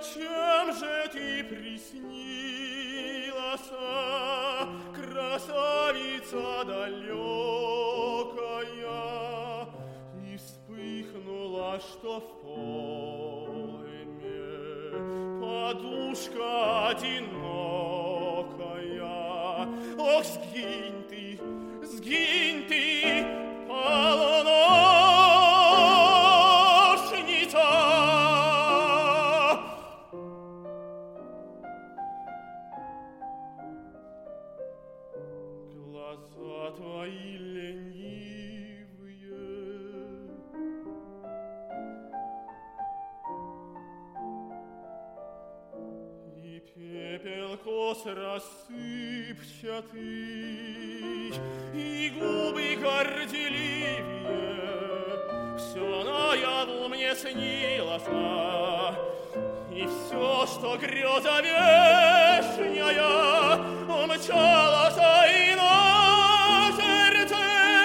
Зачем же ты приснилась, красавица далекая, и вспыхнула, что в полыме подушка одинокая? Ох, сгинь ты, полуношница! Глаза твои ленивые, и пепел кос рассыпчатый, и губы горделивее, все наяву мне снилось, и все, что греза вешняя, умчалась, и на сердце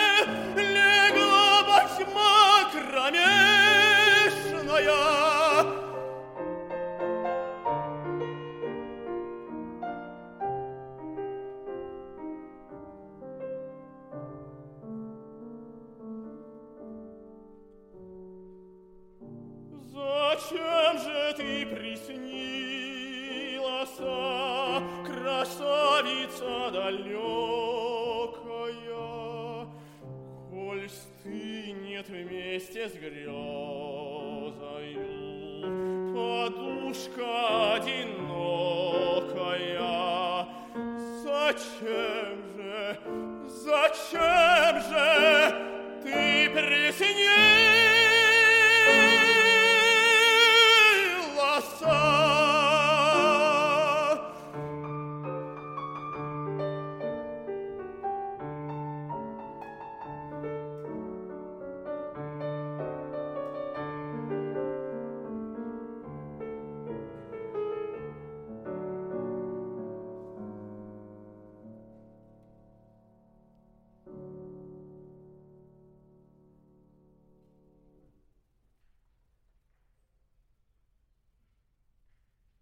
легла тьма кромешная. Зачем же ты приснилась, красавица далекая, коль стынет вместе с грезою подушка одинокая? Зачем